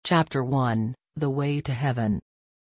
Chapter 1, The Way to Heaven.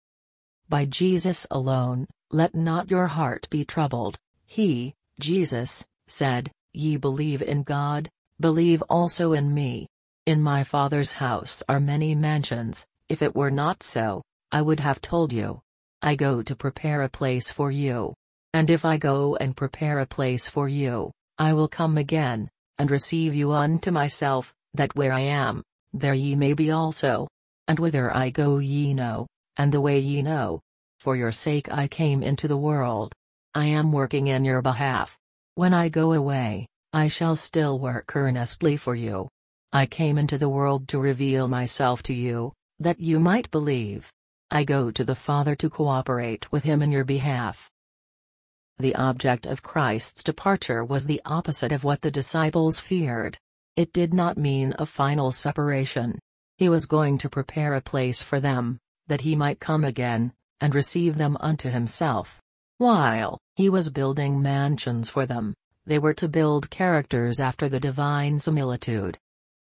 By Jesus alone, let not your heart be troubled. He, Jesus, said, Ye believe in God, believe also in me. In my Father's house are many mansions; if it were not so, I would have told you. I go to prepare a place for you. And if I go and prepare a place for you, I will come again, and receive you unto myself, that where I am, there ye may be also. And whither I go ye know, and the way ye know. For your sake I came into the world. I am working in your behalf. When I go away, I shall still work earnestly for you. I came into the world to reveal myself to you, that you might believe. I go to the Father to cooperate with him in your behalf. The object of Christ's departure was the opposite of what the disciples feared. It did not mean a final separation. He was going to prepare a place for them, that he might come again, and receive them unto himself. While he was building mansions for them, they were to build characters after the divine similitude.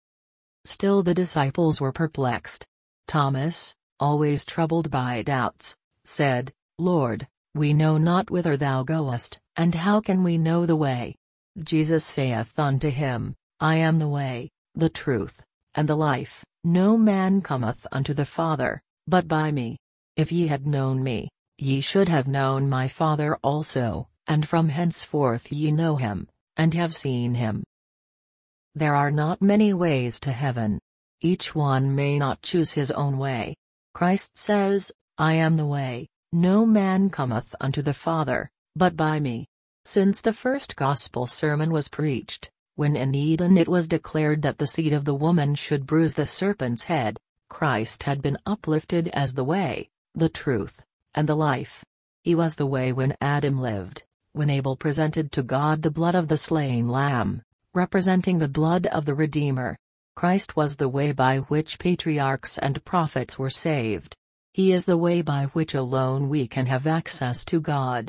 Still the disciples were perplexed. Thomas, always troubled by doubts, said, Lord, we know not whither thou goest, and how can we know the way? Jesus saith unto him, I am the way, the truth, and the life. No man cometh unto the Father, but by me. If ye had known me, ye should have known my Father also, and from henceforth ye know him, and have seen him. There are not many ways to heaven. Each one may not choose his own way. Christ says, I am the way, no man cometh unto the Father, but by me. Since the first gospel sermon was preached, when in Eden it was declared that the seed of the woman should bruise the serpent's head, Christ had been uplifted as the way, the truth, and the life. He was the way when Adam lived, when Abel presented to God the blood of the slain lamb, representing the blood of the Redeemer. Christ was the way by which patriarchs and prophets were saved. He is the way by which alone we can have access to God.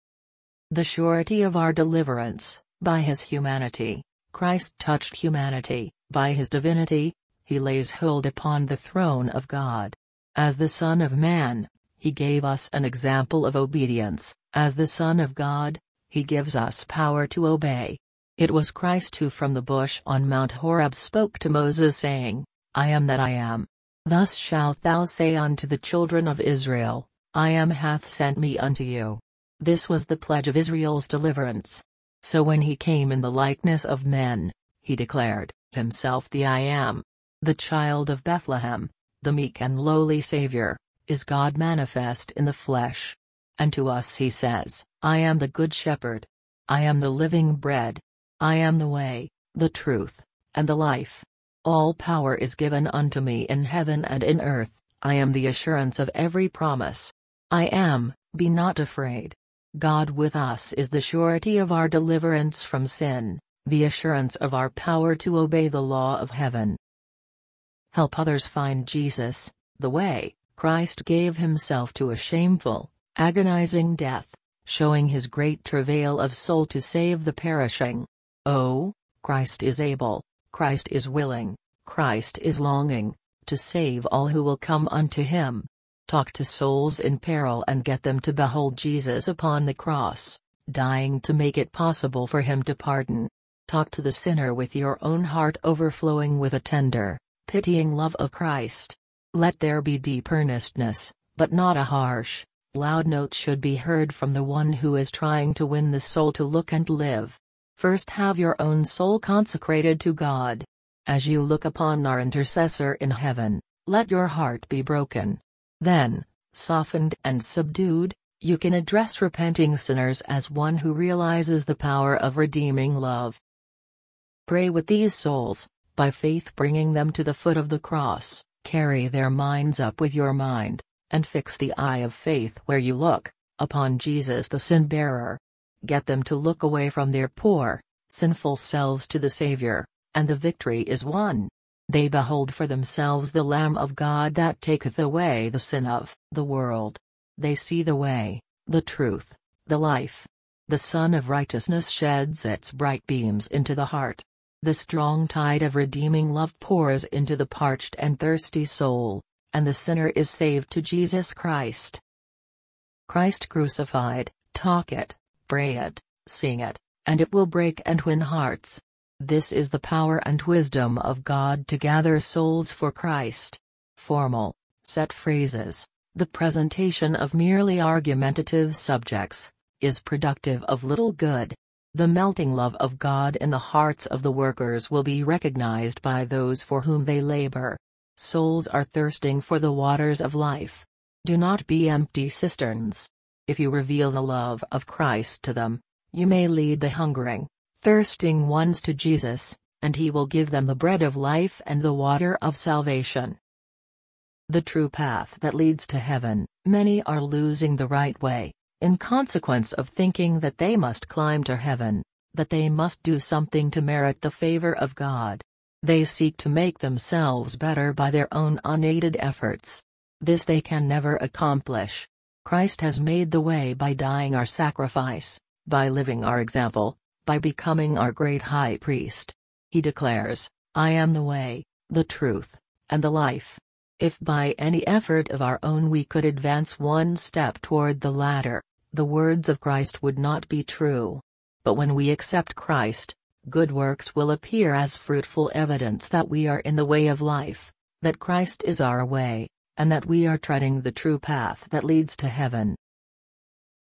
The surety of our deliverance, by his humanity. Christ touched humanity; by his divinity, he lays hold upon the throne of God. As the Son of Man, he gave us an example of obedience; as the Son of God, he gives us power to obey. It was Christ who from the bush on Mount Horeb spoke to Moses saying, I am that I am. Thus shalt thou say unto the children of Israel, I am hath sent me unto you. This was the pledge of Israel's deliverance. So when he came in the likeness of men, he declared himself the I Am. The child of Bethlehem, the meek and lowly Savior, is God manifest in the flesh. And to us he says, I am the good shepherd. I am the living bread. I am the way, the truth, and the life. All power is given unto me in heaven and in earth. I am the assurance of every promise. I am, be not afraid. God with us is the surety of our deliverance from sin, the assurance of our power to obey the law of heaven. Help others find Jesus, the way. Christ gave himself to a shameful, agonizing death, showing his great travail of soul to save the perishing. Oh, Christ is able, Christ is willing, Christ is longing, to save all who will come unto him. Talk to souls in peril and get them to behold Jesus upon the cross, dying to make it possible for him to pardon. Talk to the sinner with your own heart overflowing with a tender, pitying love of Christ. Let there be deep earnestness, but not a harsh, loud note should be heard from the one who is trying to win the soul to look and live. First have your own soul consecrated to God. As you look upon our intercessor in heaven, let your heart be broken. Then, softened and subdued, you can address repenting sinners as one who realizes the power of redeeming love. Pray with these souls, by faith bringing them to the foot of the cross. Carry their minds up with your mind, and fix the eye of faith where you look, upon Jesus the sin-bearer. Get them to look away from their poor, sinful selves to the Savior, and the victory is won. They behold for themselves the Lamb of God that taketh away the sin of the world. They see the way, the truth, the life. The Sun of Righteousness sheds its bright beams into the heart. The strong tide of redeeming love pours into the parched and thirsty soul, and the sinner is saved to Jesus Christ. Christ crucified, talk it, pray it, sing it, and it will break and win hearts. This is the power and wisdom of God to gather souls for Christ. Formal, set phrases, the presentation of merely argumentative subjects, is productive of little good. The melting love of God in the hearts of the workers will be recognized by those for whom they labor. Souls are thirsting for the waters of life. Do not be empty cisterns. If you reveal the love of Christ to them, you may lead the hungering, thirsting ones to Jesus, and He will give them the bread of life and the water of salvation. The true path that leads to heaven. Many are losing the right way, in consequence of thinking that they must climb to heaven, that they must do something to merit the favor of God. They seek to make themselves better by their own unaided efforts. This they can never accomplish. Christ has made the way by dying our sacrifice, by living our example, by becoming our great high priest. He declares, "I am the way, the truth, and the life." If by any effort of our own we could advance one step toward the ladder, the words of Christ would not be true. But when we accept Christ, good works will appear as fruitful evidence that we are in the way of life, that Christ is our way, and that we are treading the true path that leads to heaven.